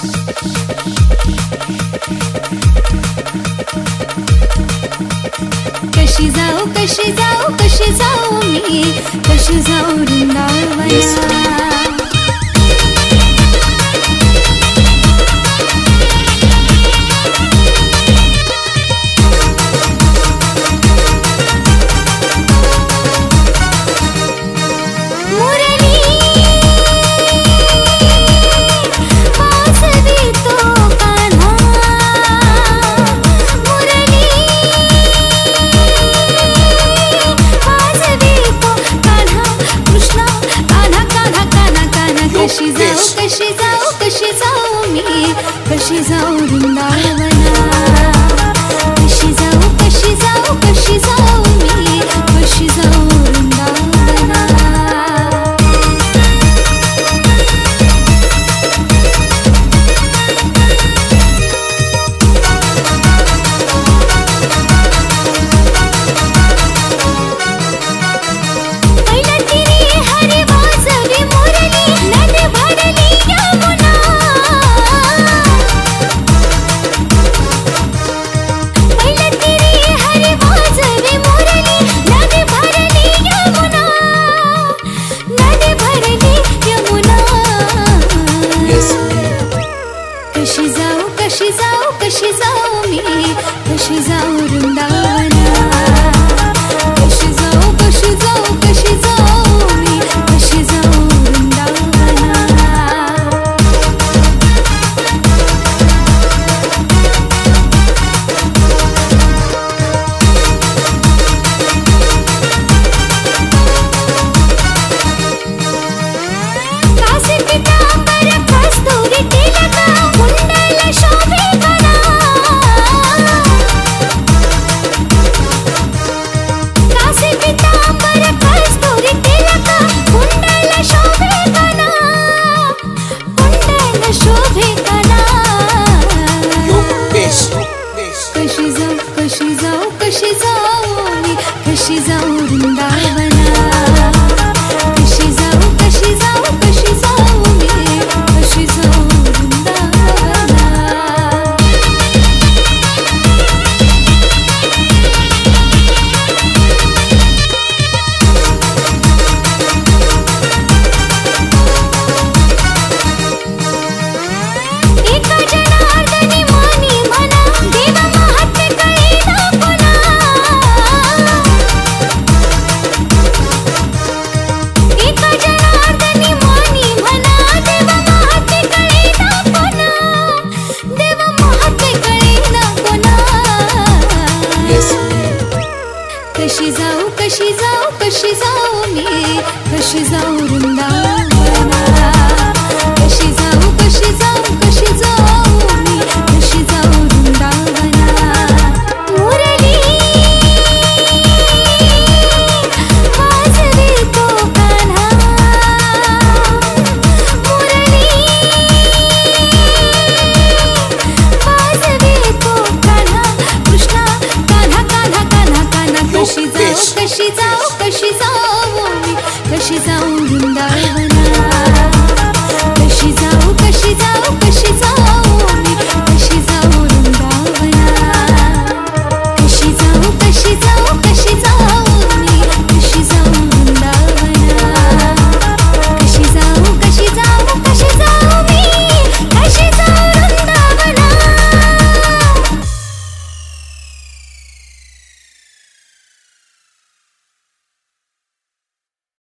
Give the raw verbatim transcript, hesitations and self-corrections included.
कशी जाऊ कशी जाऊ कशी जाऊ मी कशी जाऊ वृंदावना कशी जाऊ कशी जाऊ कशी जाऊ मी कशी जाऊ वृंदावना कशी जाऊ कशी जाऊ कशी जाऊ मी कशी जाऊ वृंदावना कशी जाऊ कशी जाऊ कशी जाऊ मी कशी जाऊ वृंदावना कशी जाऊ कशी जाऊ कशी जाऊ मी कशी जाऊ वृंदावना कासे पितांबर कस्तुरी तिलक शोभे कना